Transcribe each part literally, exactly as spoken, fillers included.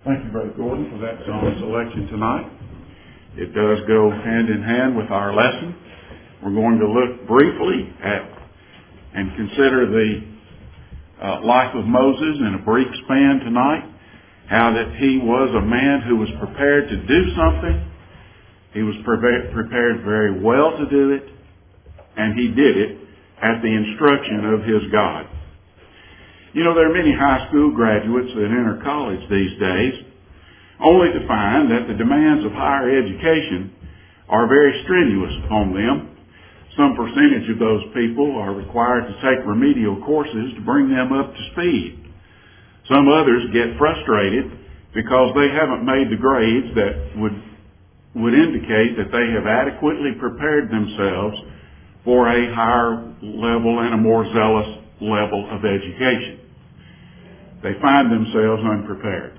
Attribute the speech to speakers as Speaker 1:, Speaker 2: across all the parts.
Speaker 1: Thank you, Brother Gordon, for that song selection tonight. It does go hand in hand with our lesson. We're going to look briefly at and consider the uh, life of Moses in a brief span tonight. How that he was a man who was prepared to do something. He was pre- prepared very well to do it, and he did it at the instruction of his God. You know, there are many high school graduates that enter college these days only to find that the demands of higher education are very strenuous upon them. Some percentage of those people are required to take remedial courses to bring them up to speed. Some others get frustrated because they haven't made the grades that would would indicate that they have adequately prepared themselves for a higher level and a more zealous level of education. They find themselves unprepared.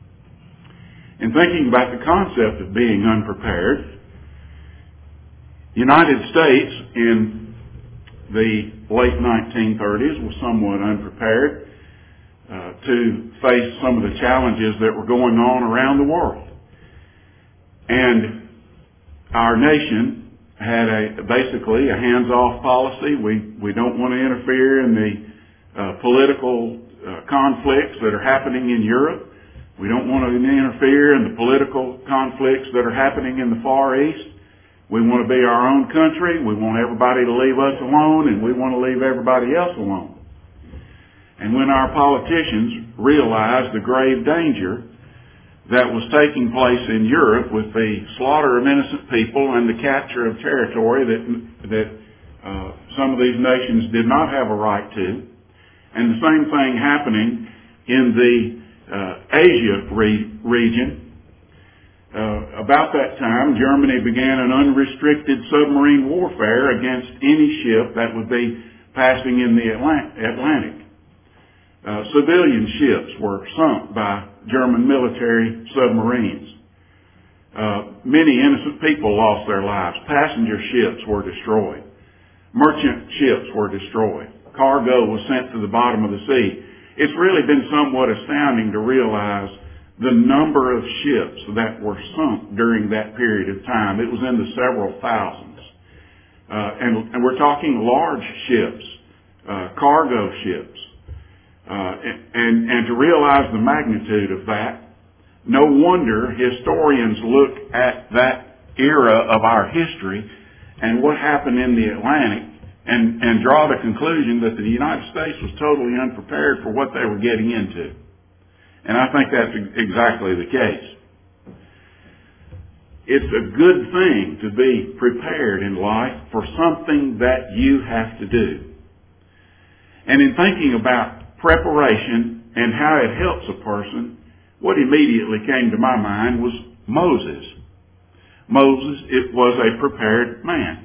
Speaker 1: In thinking about the concept of being unprepared, the United States in the late nineteen thirties was somewhat unprepared uh, to face some of the challenges that were going on around the world. And our nation had a basically a hands-off policy. We we don't want to interfere in the uh, political uh, conflicts that are happening in Europe. We don't want to interfere in the political conflicts that are happening in the Far East. We want to be our own country. We want everybody to leave us alone, and we want to leave everybody else alone. And when our politicians realized the grave danger that was taking place in Europe with the slaughter of innocent people and the capture of territory that that uh, some of these nations did not have a right to, and the same thing happening in the uh, Asia re- region. Uh, about that time, Germany began an unrestricted submarine warfare against any ship that would be passing in the Atlantic. Uh, civilian ships were sunk by German military submarines. Uh, many innocent people lost their lives. Passenger ships were destroyed. Merchant ships were destroyed. Cargo was sent to the bottom of the sea. It's really been somewhat astounding to realize the number of ships that were sunk during that period of time. It was in the several thousands. Uh, and, and we're talking large ships, uh, cargo ships. Uh, and, and to realize the magnitude of that, no wonder historians look at that era of our history and what happened in the Atlantic and, and draw the conclusion that the United States was totally unprepared for what they were getting into. And I think that's exactly the case. It's a good thing to be prepared in life for something that you have to do. And in thinking about preparation and how it helps a person, what immediately came to my mind was Moses. Moses, it was a prepared man.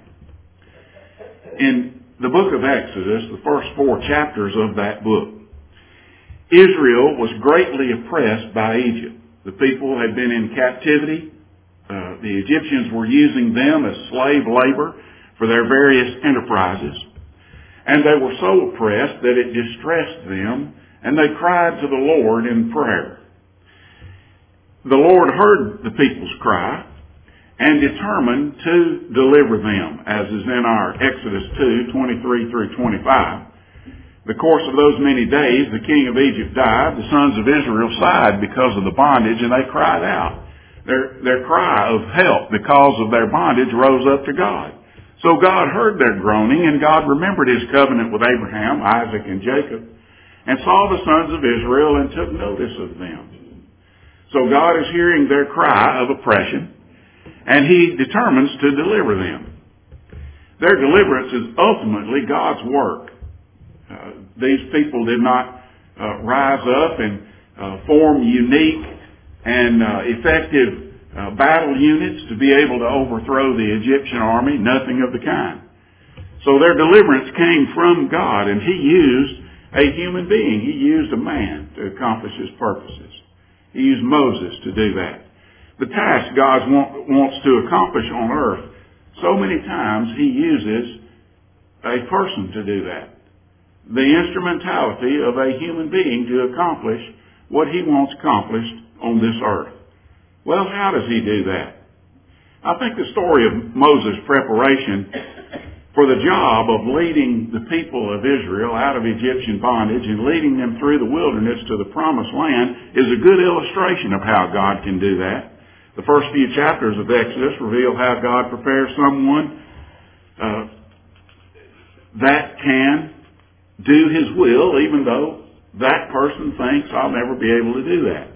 Speaker 1: In the book of Exodus, the first four chapters of that book, Israel was greatly oppressed by Egypt. The people had been in captivity. Uh, the Egyptians were using them as slave labor for their various enterprises. And they were so oppressed that it distressed them, and they cried to the Lord in prayer. The Lord heard the people's cry and determined to deliver them, as is in our Exodus two, twenty-three through twenty-five. The course of those many days, the king of Egypt died. The sons of Israel sighed because of the bondage, and they cried out. Their, their cry of help because of their bondage rose up to God. So God heard their groaning, and God remembered his covenant with Abraham, Isaac, and Jacob, and saw the sons of Israel and took notice of them. So God is hearing their cry of oppression, and he determines to deliver them. Their deliverance is ultimately God's work. Uh, these people did not uh, rise up and uh, form unique and uh, effective Uh, battle units to be able to overthrow the Egyptian army, nothing of the kind. So their deliverance came from God, and he used a human being. He used a man to accomplish his purposes. He used Moses to do that. The task God want, wants to accomplish on earth, so many times he uses a person to do that. The instrumentality of a human being to accomplish what he wants accomplished on this earth. Well, how does he do that? I think the story of Moses' preparation for the job of leading the people of Israel out of Egyptian bondage and leading them through the wilderness to the promised land is a good illustration of how God can do that. The first few chapters of Exodus reveal how God prepares someone uh, that can do his will, even though that person thinks, I'll never be able to do that.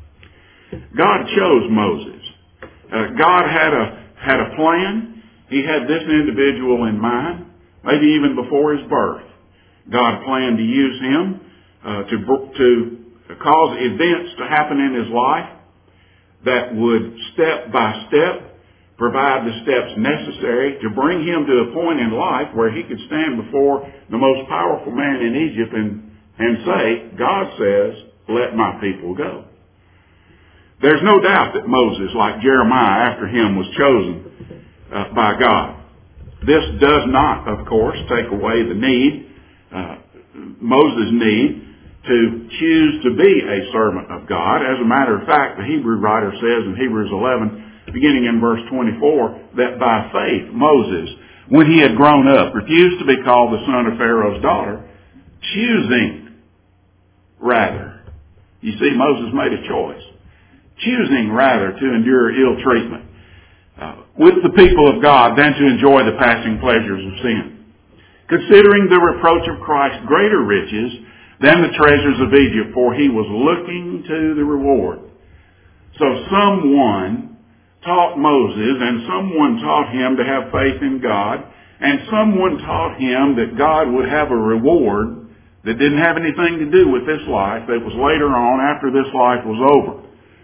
Speaker 1: God chose Moses. Uh, God had a had a plan. He had this individual in mind, maybe even before his birth. God planned to use him uh, to to cause events to happen in his life that would step by step provide the steps necessary to bring him to a point in life where he could stand before the most powerful man in Egypt and, and say, God says, let my people go. There's no doubt that Moses, like Jeremiah after him, was chosen uh, by God. This does not, of course, take away the need, uh, Moses' need to choose to be a servant of God. As a matter of fact, the Hebrew writer says in Hebrews eleven, beginning in verse twenty-four, that by faith Moses, when he had grown up, refused to be called the son of Pharaoh's daughter, choosing rather. You see, Moses made a choice. Choosing rather to endure ill treatment uh, with the people of God than to enjoy the passing pleasures of sin. Considering the reproach of Christ greater riches than the treasures of Egypt, for he was looking to the reward. So someone taught Moses, and someone taught him to have faith in God, and someone taught him that God would have a reward that didn't have anything to do with this life, that was later on after this life was over.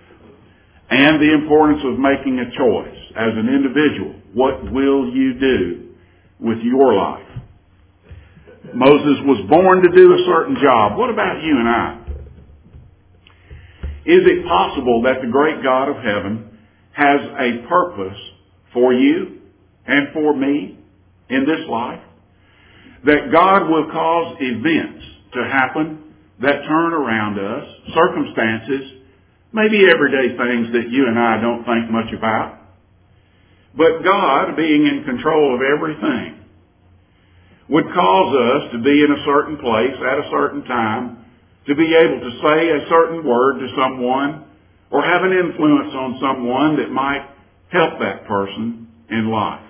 Speaker 1: And the importance of making a choice as an individual. What will you do with your life? Moses was born to do a certain job. What about you and I? Is it possible that the great God of heaven has a purpose for you and for me in this life? That God will cause events to happen that turn around us, circumstances, maybe everyday things that you and I don't think much about. But God, being in control of everything, would cause us to be in a certain place at a certain time, to be able to say a certain word to someone, or have an influence on someone that might help that person in life.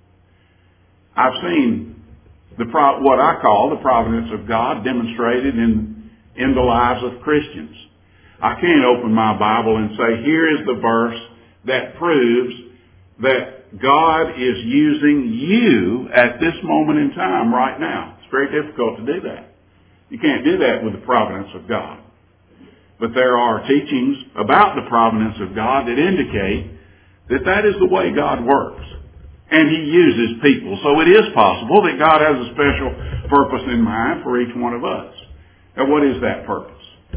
Speaker 1: I've seen the pro- what I call the providence of God demonstrated in, in the lives of Christians. I can't open my Bible and say, here is the verse that proves that God is using you at this moment in time right now. It's very difficult to do that. You can't do that with the providence of God. But there are teachings about the providence of God that indicate that that is the way God works. And he uses people. So it is possible that God has a special purpose in mind for each one of us. And what is that purpose?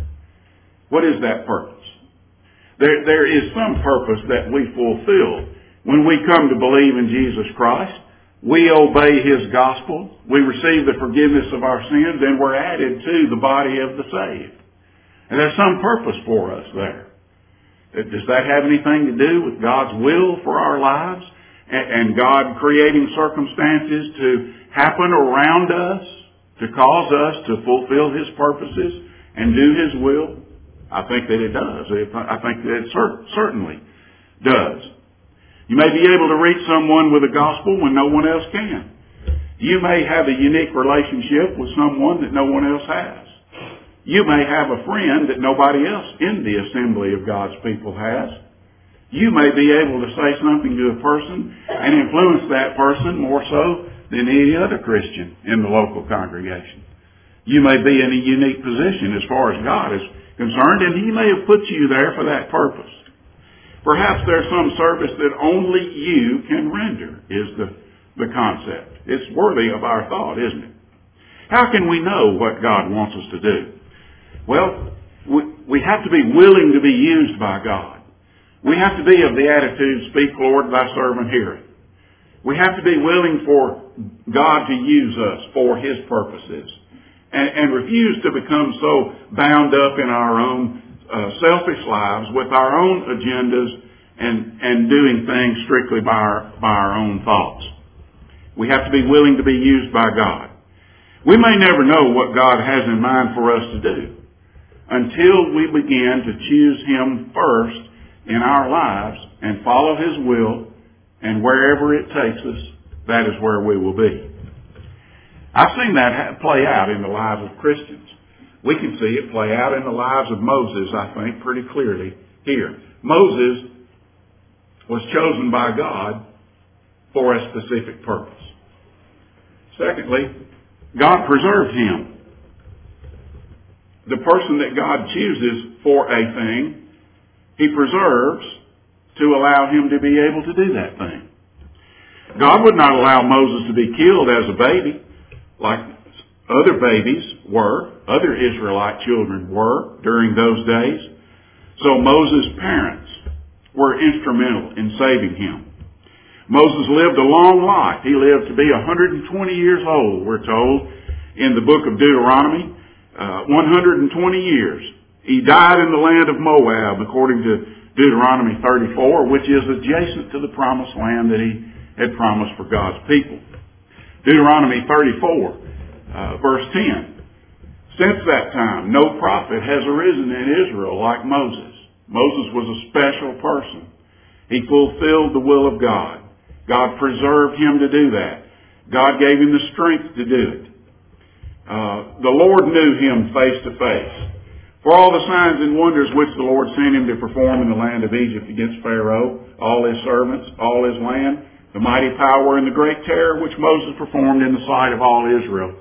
Speaker 1: What is that purpose? There, there is some purpose that we fulfill when we come to believe in Jesus Christ. We obey his gospel. We receive the forgiveness of our sins, and we're added to the body of the saved. And there's some purpose for us there. Does that have anything to do with God's will for our lives and God creating circumstances to happen around us to cause us to fulfill his purposes and do his will? I think that it does. I think that it certainly does. You may be able to reach someone with the gospel when no one else can. You may have a unique relationship with someone that no one else has. You may have a friend that nobody else in the assembly of God's people has. You may be able to say something to a person and influence that person more so than any other Christian in the local congregation. You may be in a unique position as far as God is concerned, and he may have put you there for that purpose. Perhaps there's some service that only you can render, is the, the concept. It's worthy of our thought, isn't it? How can we know what God wants us to do? Well, we, we have to be willing to be used by God. We have to be of the attitude, speak, Lord, thy servant heareth. We have to be willing for God to use us for his purposes and, and refuse to become so bound up in our own uh, selfish lives with our own agendas and, and doing things strictly by our, by our own thoughts. We have to be willing to be used by God. We may never know what God has in mind for us to do until we begin to choose Him first in our lives and follow His will, and wherever it takes us, that is where we will be. I've seen that play out in the lives of Christians. We can see it play out in the lives of Moses, I think, pretty clearly here. Moses was chosen by God for a specific purpose. Secondly, God preserved him. The person that God chooses for a thing, He preserves to allow him to be able to do that thing. God would not allow Moses to be killed as a baby like other babies were, other Israelite children were during those days. So Moses' parents were instrumental in saving him. Moses lived a long life. He lived to be one hundred twenty years old, we're told, in the book of Deuteronomy. Uh, one hundred twenty years. He died in the land of Moab, according to Deuteronomy thirty-four, which is adjacent to the promised land that he had promised for God's people. Deuteronomy thirty-four, uh, verse ten. Since that time, no prophet has arisen in Israel like Moses. Moses was a special person. He fulfilled the will of God. God preserved him to do that. God gave him the strength to do it. Uh, the Lord knew him face to face. For all the signs and wonders which the Lord sent him to perform in the land of Egypt against Pharaoh, all his servants, all his land, the mighty power and the great terror which Moses performed in the sight of all Israel.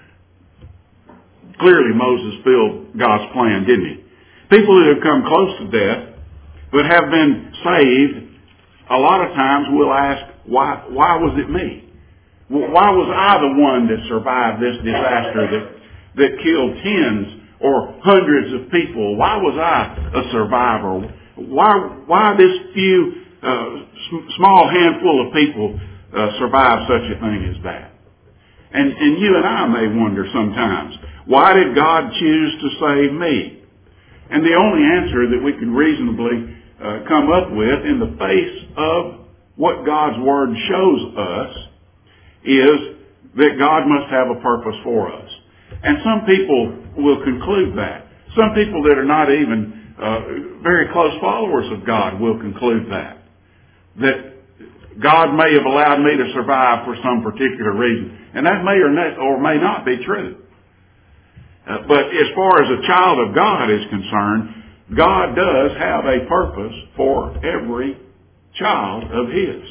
Speaker 1: Clearly Moses filled God's plan, didn't he? People who have come close to death but have been saved, a lot of times will ask, why, why was it me? Why was I the one that survived this disaster that, that killed tens or hundreds of people? Why was I a survivor? Why, why this few, uh, small handful of people uh, survived such a thing as that? And, and you and I may wonder sometimes, why did God choose to save me? And the only answer that we can reasonably uh, come up with in the face of what God's Word shows us is that God must have a purpose for us. And some people will conclude that. Some people that are not even uh, very close followers of God will conclude that. That God may have allowed me to survive for some particular reason. And that may or, not, or may not be true. Uh, but as far as a child of God is concerned, God does have a purpose for every child of His.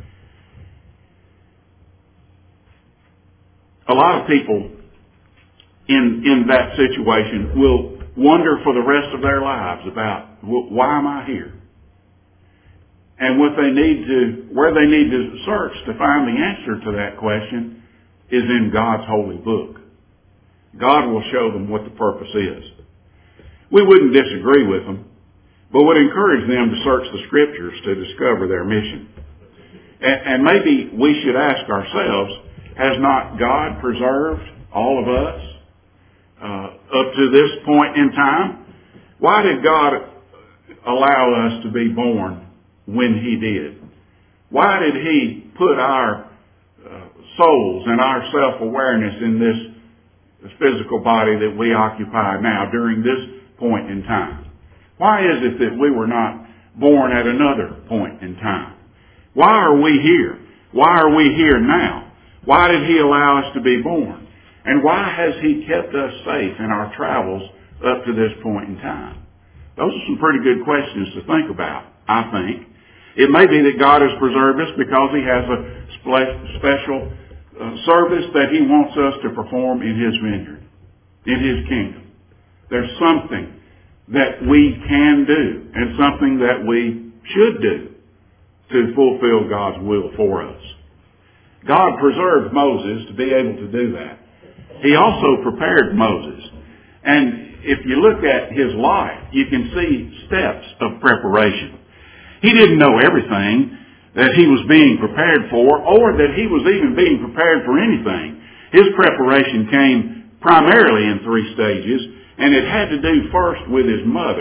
Speaker 1: A lot of people in, in that situation will wonder for the rest of their lives about, why am I here? And what they need to, where they need to search to find the answer to that question is in God's holy book. God will show them what the purpose is. We wouldn't disagree with them, but would encourage them to search the Scriptures to discover their mission. And, and maybe we should ask ourselves, has not God preserved all of us uh, up to this point in time? Why did God allow us to be born when He did? Why did He put our uh, souls and our self-awareness in this physical body that we occupy now during this point in time? Why is it that we were not born at another point in time? Why are we here? Why are we here now? Why did He allow us to be born? And why has He kept us safe in our travels up to this point in time? Those are some pretty good questions to think about, I think. It may be that God has preserved us because He has a special uh, service that He wants us to perform in His vineyard, in His kingdom. There's something that we can do and something that we should do to fulfill God's will for us. God preserved Moses to be able to do that. He also prepared Moses. And if you look at his life, you can see steps of preparation. He didn't know everything that he was being prepared for, or that he was even being prepared for anything. His preparation came primarily in three stages, and it had to do first with his mother,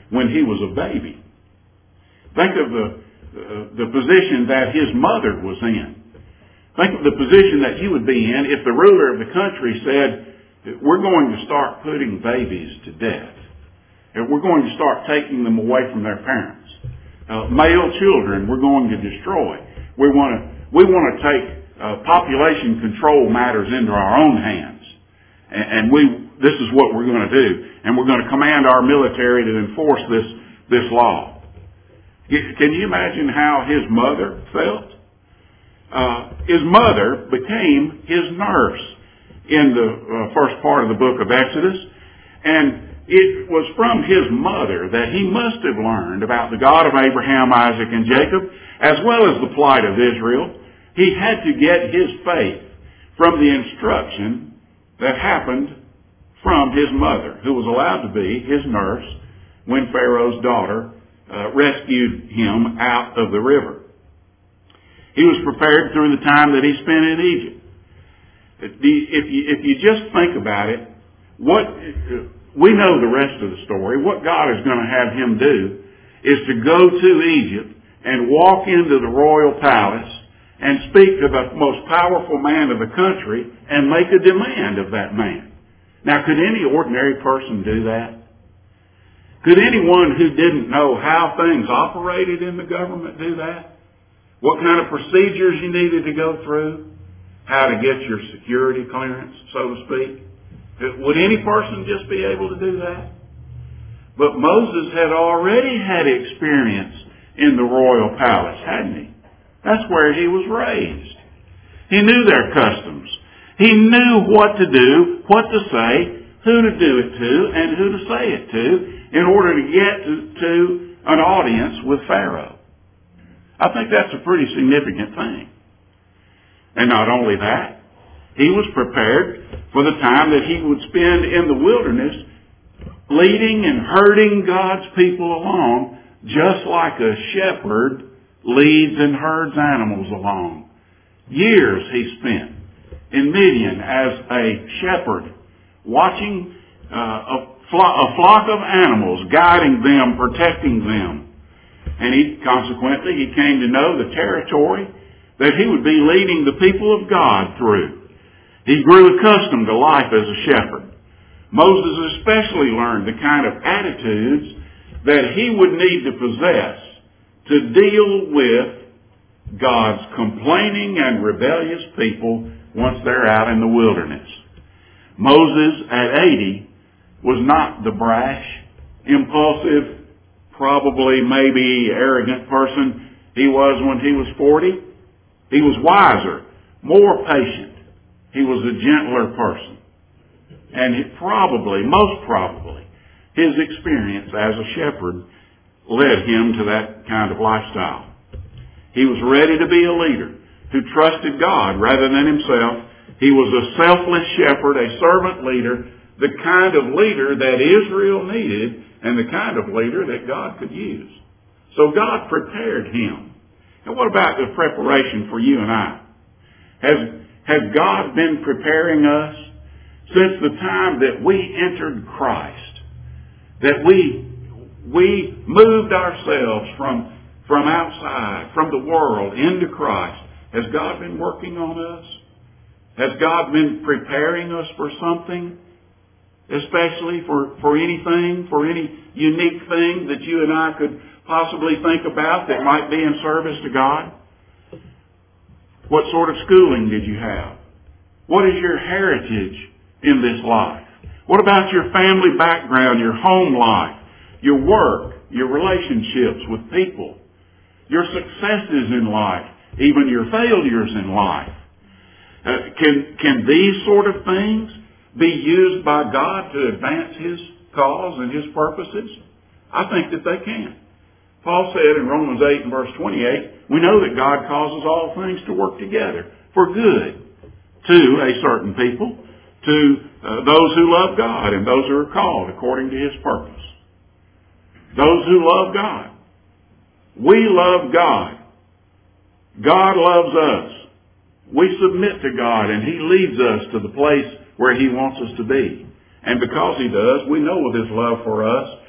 Speaker 1: when he was a baby. Think of the, uh, the position that his mother was in. Think of the position that you would be in if the ruler of the country said, we're going to start putting babies to death. And we're going to start taking them away from their parents. Uh, male children we're going to destroy. We want to, we want to take uh, population control matters into our own hands. And, and we, this is what we're going to do. And we're going to command our military to enforce this, this law. Can you imagine how his mother felt? Uh, his mother became his nurse in the uh, first part of the book of Exodus. And it was from his mother that he must have learned about the God of Abraham, Isaac, and Jacob, as well as the plight of Israel. He had to get his faith from the instruction that happened from his mother, who was allowed to be his nurse when Pharaoh's daughter uh, rescued him out of the river. He was prepared through the time that he spent in Egypt. If you, if you just think about it, what we know the rest of the story. What God is going to have him do is to go to Egypt and walk into the royal palace and speak to the most powerful man of the country and make a demand of that man. Now, could any ordinary person do that? Could anyone who didn't know how things operated in the government do that? What kind of procedures you needed to go through? How to get your security clearance, so to speak? Would any person just be able to do that? But Moses had already had experience in the royal palace, hadn't he? That's where he was raised. He knew their customs. He knew what to do, what to say, who to do it to, and who to say it to in order to get to, to an audience with Pharaoh. I think that's a pretty significant thing. And not only that, he was prepared for the time that he would spend in the wilderness leading and herding God's people along, just like a shepherd leads and herds animals along. Years he spent in Midian as a shepherd, watching uh, a, flo- a flock of animals, guiding them, protecting them. And he, consequently, he came to know the territory that he would be leading the people of God through. He grew accustomed to life as a shepherd. Moses especially learned the kind of attitudes that he would need to possess to deal with God's complaining and rebellious people once they're out in the wilderness. Moses at eighty was not the brash, impulsive, probably maybe arrogant person he was when he was forty. He was wiser, more patient. He was a gentler person. And he probably, most probably, his experience as a shepherd led him to that kind of lifestyle. He was ready to be a leader who trusted God rather than himself. He was a selfless shepherd, a servant leader, the kind of leader that Israel needed and the kind of leader that God could use. So God prepared him. And what about the preparation for you and I? Has, has God been preparing us since the time that we entered Christ? That we, we moved ourselves from, from outside, from the world, into Christ. Has God been working on us? Has God been preparing us for something? Especially for, for anything, for any unique thing that you and I could possibly think about that might be in service to God? What sort of schooling did you have? What is your heritage in this life? What about your family background, your home life, your work, your relationships with people, your successes in life, even your failures in life? Uh, can, can these sort of things be used by God to advance His cause and His purposes? I think that they can. Paul said in Romans eight and verse twenty-eight, we know that God causes all things to work together for good to a certain people, to uh, those who love God and those who are called according to His purpose. Those who love God. We love God. God loves us. We submit to God and He leads us to the place where He wants us to be. And because He does, we know with His love for us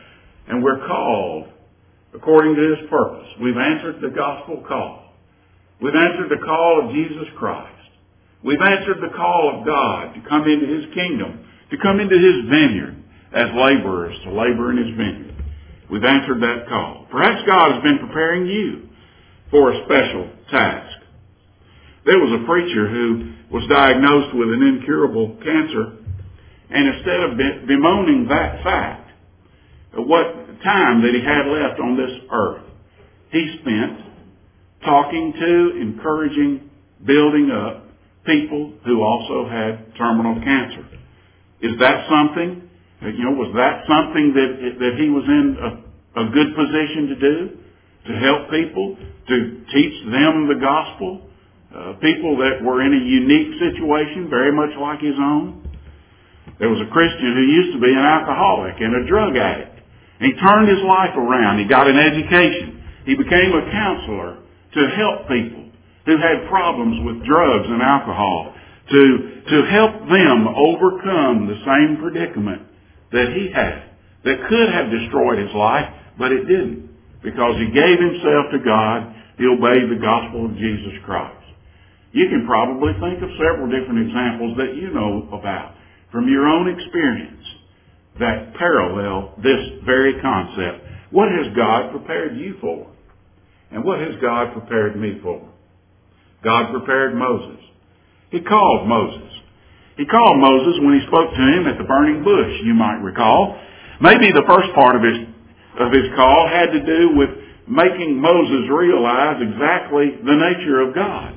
Speaker 1: and we're called according to His purpose. We've answered the gospel call. We've answered the call of Jesus Christ. We've answered the call of God to come into His kingdom, to come into His vineyard as laborers, to labor in His vineyard. We've answered that call. Perhaps God has been preparing you for a special task. There was a preacher who was diagnosed with an incurable cancer, and instead of bemoaning that fact, what time that he had left on this earth, he spent talking to, encouraging, building up people who also had terminal cancer. Is that something, you know, was that something that that he was in a, a good position to do? To help people, to teach them the gospel? Uh, people that were in a unique situation, very much like his own. There was a Christian who used to be an alcoholic and a drug addict. He turned his life around. He got an education. He became a counselor to help people who had problems with drugs and alcohol, to, to help them overcome the same predicament that he had, that could have destroyed his life, but it didn't, because he gave himself to God. He obeyed the gospel of Jesus Christ. You can probably think of several different examples that you know about from your own experience that parallel this very concept. What has God prepared you for? And what has God prepared me for? God prepared Moses. He called Moses. He called Moses when he spoke to him at the burning bush, you might recall. Maybe the first part of his, of his call had to do with making Moses realize exactly the nature of God.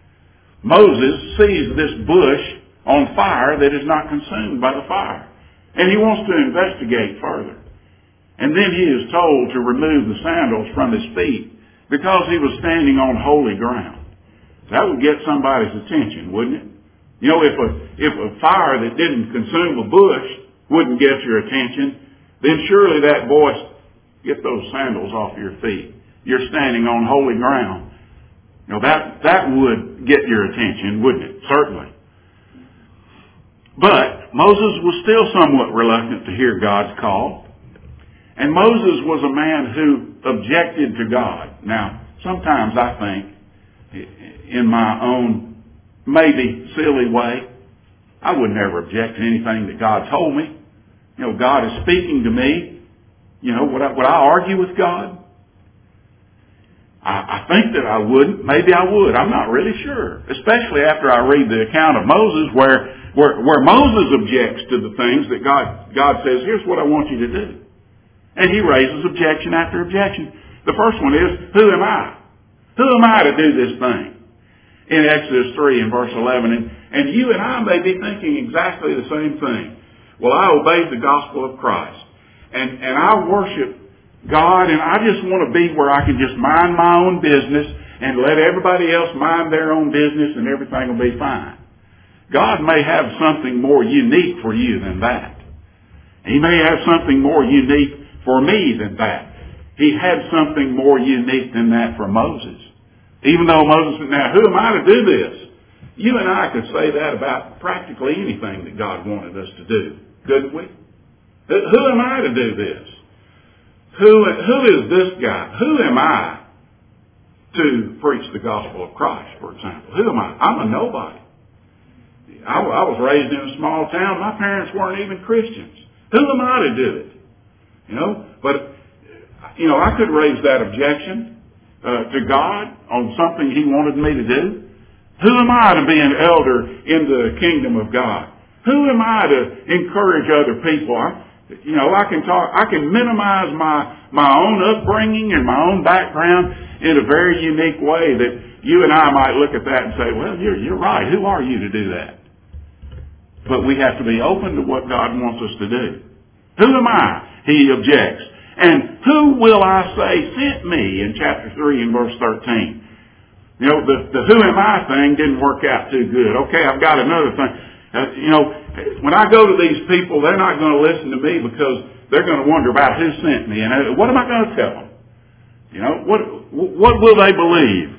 Speaker 1: Moses sees this bush on fire that is not consumed by the fire. And he wants to investigate further. And then he is told to remove the sandals from his feet because he was standing on holy ground. That would get somebody's attention, wouldn't it? You know, if a, if a fire that didn't consume a bush wouldn't get your attention, then surely that voice, get those sandals off your feet. You're standing on holy ground. You know, that, that would get your attention, wouldn't it? Certainly. But Moses was still somewhat reluctant to hear God's call. And Moses was a man who objected to God. Now, sometimes I think, in my own maybe silly way, I would never object to anything that God told me. You know, God is speaking to me. You know, would I, would I argue with God? I, I think that I wouldn't. Maybe I would. I'm not really sure. Especially after I read the account of Moses where, where, where Moses objects to the things that God, God says, here's what I want you to do. And he raises objection after objection. The first one is, who am I? Who am I to do this thing? In Exodus three and verse eleven. And, and you and I may be thinking exactly the same thing. Well, I obeyed the gospel of Christ. And, and I worship God, and I just want to be where I can just mind my own business and let everybody else mind their own business and everything will be fine. God may have something more unique for you than that. He may have something more unique for me than that. He had something more unique than that for Moses. Even though Moses said, now who am I to do this? You and I could say that about practically anything that God wanted us to do, couldn't we? Who am I to do this? Who, who is this guy? Who am I to preach the gospel of Christ, for example? Who am I? I'm a nobody. I, I was raised in a small town. My parents weren't even Christians. Who am I to do it? You know, but, you know, I could raise that objection uh, to God on something He wanted me to do. Who am I to be an elder in the kingdom of God? Who am I to encourage other people? I, You know, I can talk, I can minimize my, my own upbringing and my own background in a very unique way that you and I might look at that and say, well, you're, you're right. Who are you to do that? But we have to be open to what God wants us to do. Who am I? He objects. And who will I say sent me in chapter three and verse thirteen? You know, the, the who am I thing didn't work out too good. Okay, I've got another thing. Uh, you know, when I go to these people, they're not going to listen to me because they're going to wonder about who sent me. And what am I going to tell them? You know, what what will they believe?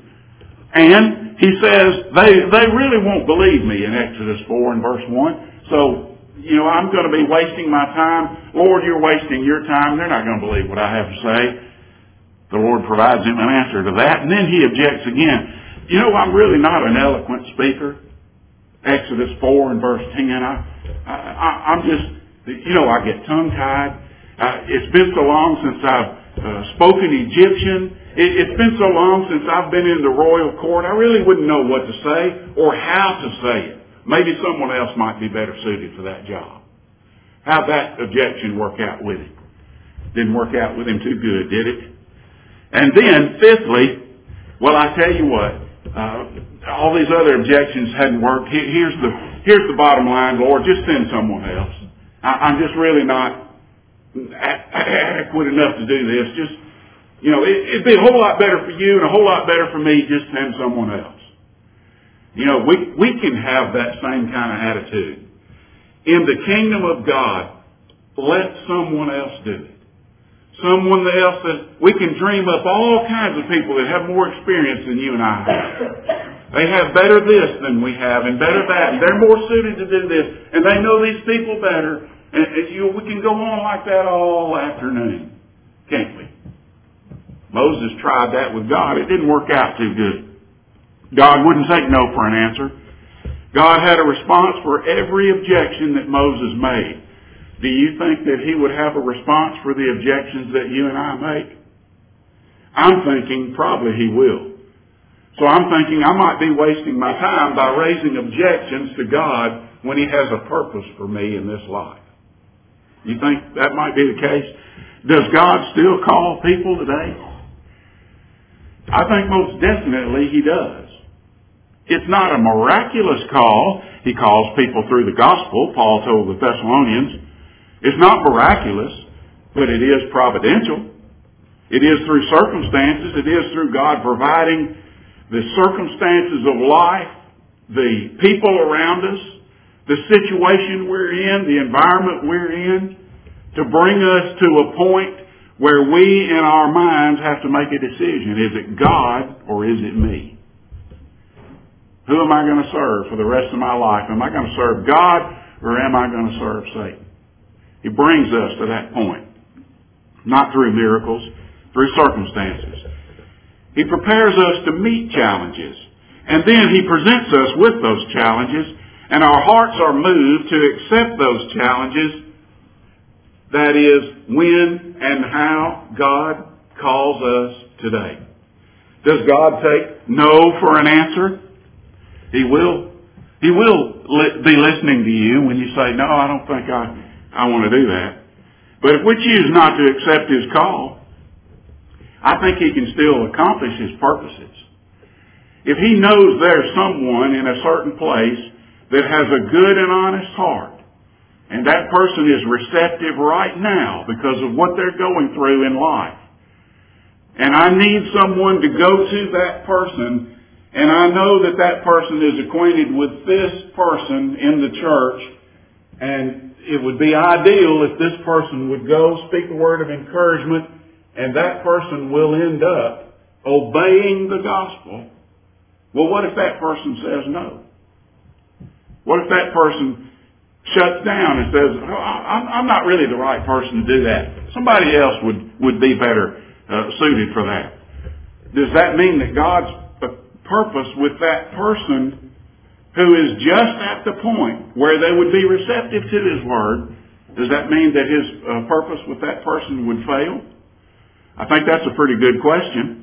Speaker 1: And he says they they really won't believe me in Exodus four and verse one. So you know, I'm going to be wasting my time. Lord, you're wasting your time. They're not going to believe what I have to say. The Lord provides him an answer to that. And then he objects again. You know, I'm really not an eloquent speaker. Exodus four and verse ten. I, I, I, I'm just, you know, I get tongue-tied. Uh, it's been so long since I've uh, spoken Egyptian. It, it's been so long since I've been in the royal court. I really wouldn't know what to say or how to say it. Maybe someone else might be better suited for that job. How'd that objection work out with him? Didn't work out with him too good, did it? And then, fifthly, well, I tell you what, uh, all these other objections hadn't worked. Here's the here's the bottom line, Lord, just send someone else. I, I'm just really not adequate enough to do this. Just, you know, it, it'd be a whole lot better for you and a whole lot better for me. Just send someone else. You know, we we can have that same kind of attitude. In the kingdom of God, let someone else do it. Someone else that we can dream up all kinds of people that have more experience than you and I have. They have better this than we have and better that. And they're more suited to do this. And they know these people better. And, and you know, we can go on like that all afternoon. Can't we? Moses tried that with God. It didn't work out too good. God wouldn't take no for an answer. God had a response for every objection that Moses made. Do you think that he would have a response for the objections that you and I make? I'm thinking probably he will. So I'm thinking I might be wasting my time by raising objections to God when he has a purpose for me in this life. You think that might be the case? Does God still call people today? I think most definitely he does. It's not a miraculous call. He calls people through the gospel, Paul told the Thessalonians. It's not miraculous, but it is providential. It is through circumstances. It is through God providing the circumstances of life, the people around us, the situation we're in, the environment we're in, to bring us to a point where we in our minds have to make a decision. Is it God or is it me? Who am I going to serve for the rest of my life? Am I going to serve God or am I going to serve Satan? He brings us to that point. Not through miracles, through circumstances. He prepares us to meet challenges. And then he presents us with those challenges. And our hearts are moved to accept those challenges. That is, when and how God calls us today. Does God take no for an answer? He will. He will li- be listening to you when you say, no, I don't think I... I want to do that. But if we choose not to accept his call, I think he can still accomplish his purposes. If he knows there's someone in a certain place that has a good and honest heart, and that person is receptive right now because of what they're going through in life, and I need someone to go to that person, and I know that that person is acquainted with this person in the church, and it would be ideal if this person would go speak a word of encouragement and that person will end up obeying the gospel. Well, what if that person says no? What if that person shuts down and says, oh, I'm not really the right person to do that. Somebody else would, would be better uh, suited for that. Does that mean that God's purpose with that person who is just at the point where they would be receptive to his word, does that mean that his uh, purpose with that person would fail? I think that's a pretty good question.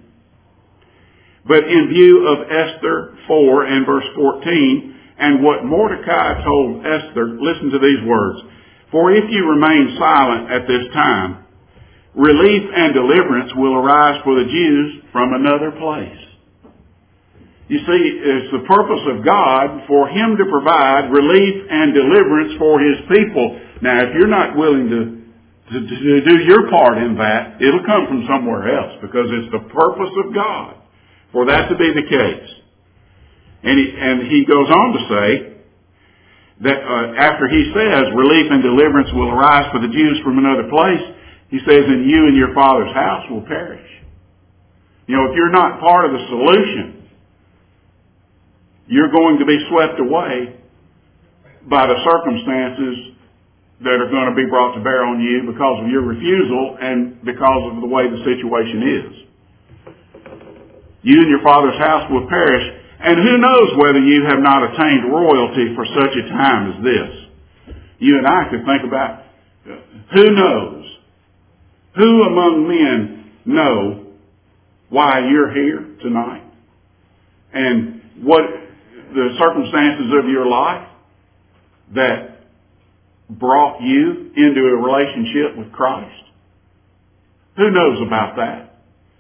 Speaker 1: But in view of Esther four and verse fourteen, and what Mordecai told Esther, listen to these words. For if you remain silent at this time, relief and deliverance will arise for the Jews from another place. You see, it's the purpose of God for him to provide relief and deliverance for his people. Now, if you're not willing to, to, to do your part in that, it'll come from somewhere else because it's the purpose of God for that to be the case. And he, and he goes on to say that uh, after he says relief and deliverance will arise for the Jews from another place, he says, and you and your father's house will perish. You know, if you're not part of the solution, you're going to be swept away by the circumstances that are going to be brought to bear on you because of your refusal and because of the way the situation is. You and your father's house will perish, and who knows whether you have not attained royalty for such a time as this. You and I could think about, uh, who knows? Who among men know why you're here tonight? And what the circumstances of your life that brought you into a relationship with Christ? Who knows about that?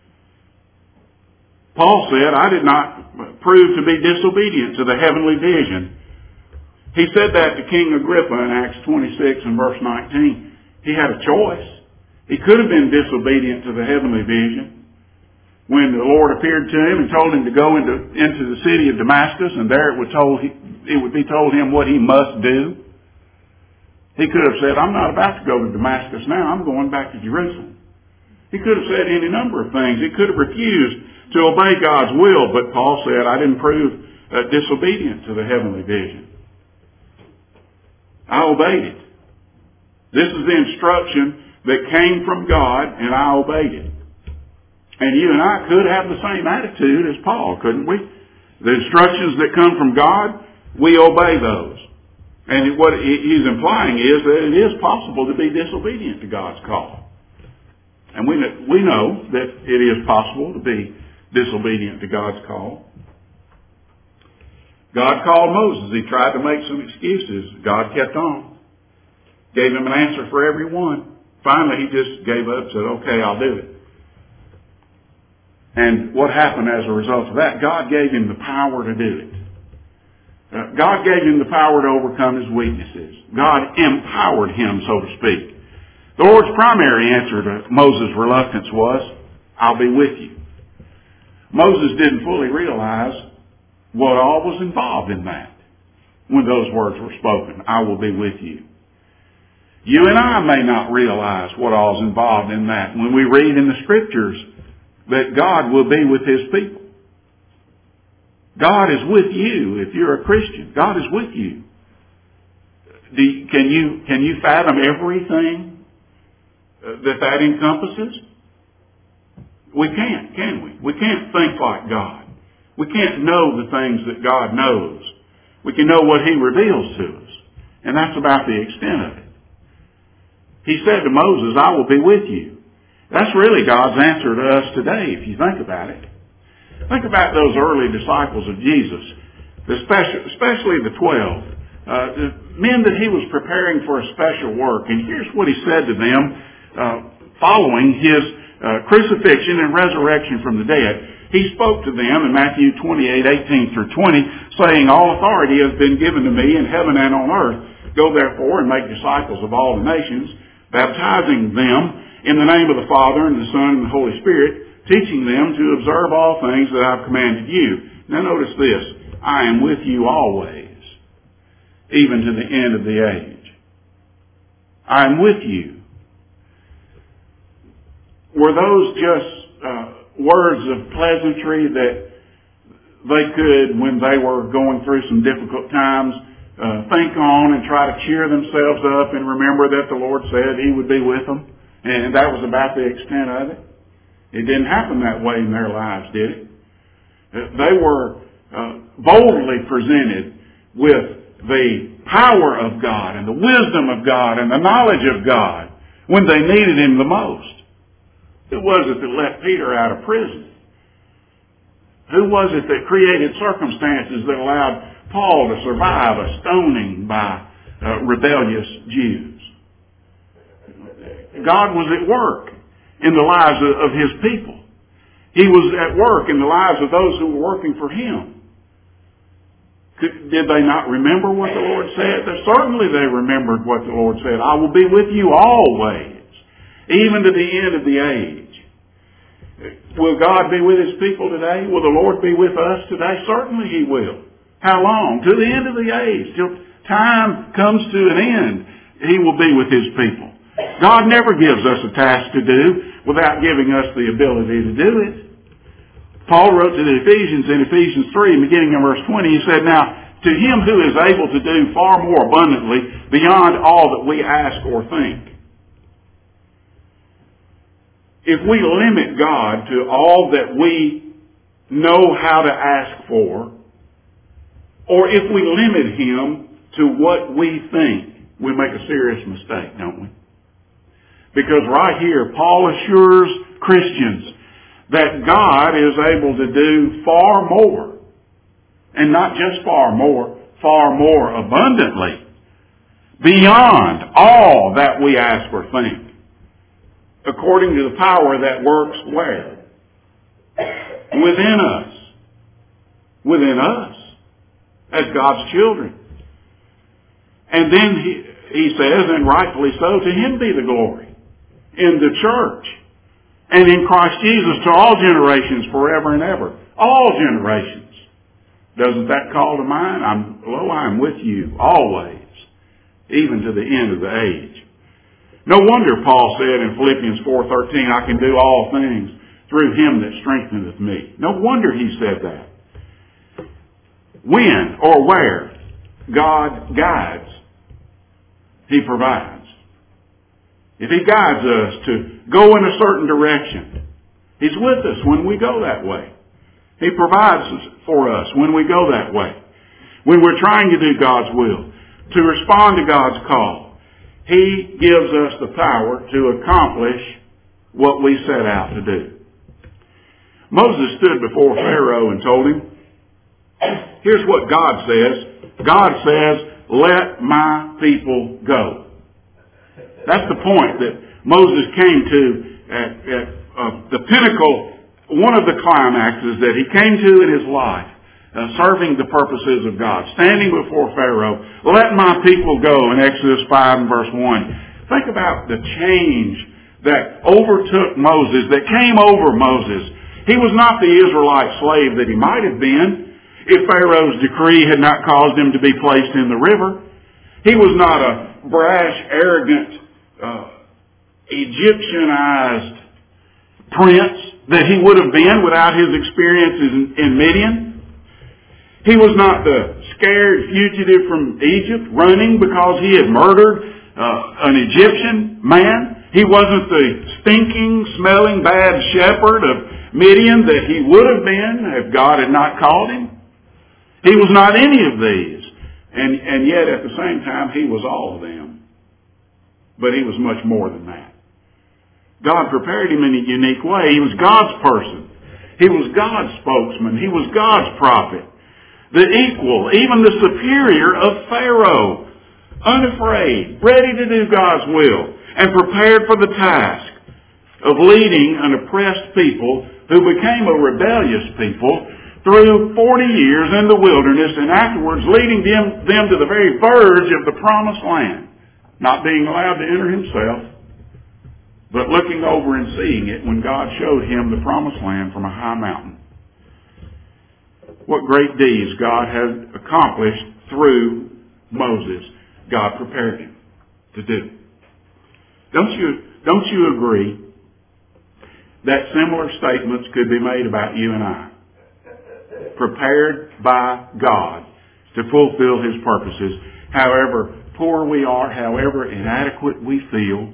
Speaker 1: Paul said, I did not prove to be disobedient to the heavenly vision. He said that to King Agrippa in Acts twenty-six and verse nineteen. He had a choice. He could have been disobedient to the heavenly vision when the Lord appeared to him and told him to go into, into the city of Damascus, and there it would, told, it would be told him what he must do. He could have said, I'm not about to go to Damascus now. I'm going back to Jerusalem. He could have said any number of things. He could have refused to obey God's will, but Paul said, I didn't prove uh, disobedient to the heavenly vision. I obeyed it. This is the instruction that came from God, and I obeyed it. And you and I could have the same attitude as Paul, couldn't we? The instructions that come from God, we obey those. And what he's implying is that it is possible to be disobedient to God's call. And we know, we know that it is possible to be disobedient to God's call. God called Moses. He tried to make some excuses. God kept on. Gave him an answer for every one. Finally, he just gave up and said, okay, I'll do it. And what happened as a result of that? God gave him the power to do it. Uh, God gave him the power to overcome his weaknesses. God empowered him, so to speak. The Lord's primary answer to Moses' reluctance was, I'll be with you. Moses didn't fully realize what all was involved in that when those words were spoken. I will be with you. You and I may not realize what all is involved in that when we read in the Scriptures that God will be with his people. God is with you if you're a Christian. God is with you. Do you can you can you fathom everything that that encompasses? We can't, can we? We can't think like God. We can't know the things that God knows. We can know what he reveals to us. And that's about the extent of it. He said to Moses, I will be with you. That's really God's answer to us today, if you think about it. Think about those early disciples of Jesus, especially the twelve, uh, the men that he was preparing for a special work. And here's what he said to them uh, following his uh, crucifixion and resurrection from the dead. He spoke to them in Matthew twenty-eight, eighteen through twenty, saying, all authority has been given to me in heaven and on earth. Go therefore and make disciples of all the nations, baptizing them in the name of the Father and the Son and the Holy Spirit, teaching them to observe all things that I've commanded you. Now notice this, I am with you always, even to the end of the age. I am with you. Were those just uh, words of pleasantry that they could, when they were going through some difficult times, uh, think on and try to cheer themselves up and remember that the Lord said he would be with them? And that was about the extent of it. It didn't happen that way in their lives, did it? They were uh, boldly presented with the power of God and the wisdom of God and the knowledge of God when they needed him the most. Who was it that let Peter out of prison? Who was it that created circumstances that allowed Paul to survive a stoning by uh, rebellious Jews? God was at work in the lives of his people. He was at work in the lives of those who were working for him. Did they not remember what the Lord said? Certainly they remembered what the Lord said. I will be with you always, even to the end of the age. Will God be with his people today? Will the Lord be with us today? Certainly he will. How long? To the end of the age. Till time comes to an end, he will be with his people. God never gives us a task to do without giving us the ability to do it. Paul wrote to the Ephesians in Ephesians three, beginning in verse twenty, he said, now, To Him who is able to do far more abundantly beyond all that we ask or think. If we limit God to all that we know how to ask for, or if we limit Him to what we think, we make a serious mistake, don't we? Because right here, Paul assures Christians that God is able to do far more. And not just far more, far more abundantly. Beyond all that we ask or think. According to the power that works where? Within us. Within us. As God's children. And then he, he says, and rightfully so, to Him be the glory. In the church. And in Christ Jesus to all generations forever and ever. All generations. Doesn't that call to mind? I'm, lo, I am with you always. Even to the end of the age. No wonder Paul said in Philippians four thirteen, I can do all things through Him that strengtheneth me. No wonder he said that. When or where God guides, He provides. If He guides us to go in a certain direction, He's with us when we go that way. He provides for us when we go that way. When we're trying to do God's will, to respond to God's call, He gives us the power to accomplish what we set out to do. Moses stood before Pharaoh and told him, here's what God says. God says, let my people go. That's the point that Moses came to at, at uh, the pinnacle. One of the climaxes that he came to in his life, uh, serving the purposes of God, standing before Pharaoh, let my people go in Exodus five and verse one. Think about the change that overtook Moses, that came over Moses. He was not the Israelite slave that he might have been if Pharaoh's decree had not caused him to be placed in the river. He was not a brash, arrogant, uh, Egyptianized prince that he would have been without his experiences in, in Midian. He was not the scared fugitive from Egypt running because he had murdered uh, an Egyptian man. He wasn't the stinking, smelling, bad shepherd of Midian that he would have been if God had not called him. He was not any of these. And, and yet at the same time, he was all of them. But he was much more than that. God prepared him in a unique way. He was God's person. He was God's spokesman. He was God's prophet. The equal, even the superior of Pharaoh. Unafraid, ready to do God's will, and prepared for the task of leading an oppressed people who became a rebellious people through forty years in the wilderness and afterwards leading them, them to the very verge of the promised land. Not being allowed to enter himself, but looking over and seeing it when God showed him the promised land from a high mountain. What great deeds God had accomplished through Moses. God prepared him to do. Don't you, don't you agree that similar statements could be made about you and I? Prepared by God to fulfill His purposes. However poor we are, however inadequate we feel,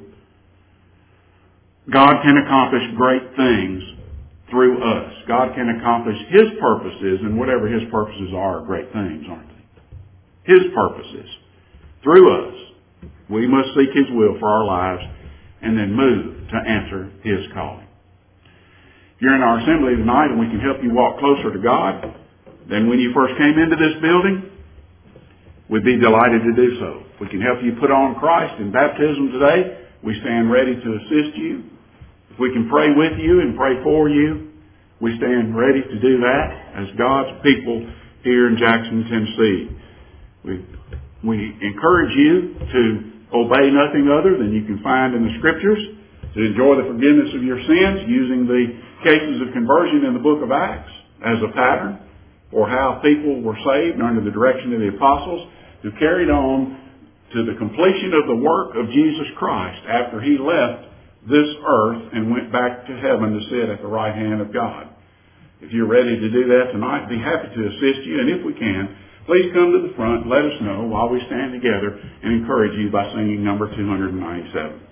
Speaker 1: God can accomplish great things through us. God can accomplish His purposes, and whatever His purposes are, are great things, aren't they? His purposes. Through us. We must seek His will for our lives and then move to answer His calling. If you're in our assembly tonight and we can help you walk closer to God than when you first came into this building, we'd be delighted to do so. If we can help you put on Christ in baptism today, we stand ready to assist you. If we can pray with you and pray for you, we stand ready to do that as God's people here in Jackson, Tennessee. We, we encourage you to obey nothing other than you can find in the Scriptures, to enjoy the forgiveness of your sins using the cases of conversion in the book of Acts as a pattern for how people were saved under the direction of the apostles who carried on to the completion of the work of Jesus Christ after He left this earth and went back to heaven to sit at the right hand of God. If you're ready to do that tonight, be happy to assist you, and if we can, please come to the front and let us know while we stand together and encourage you by singing number two hundred ninety-seven.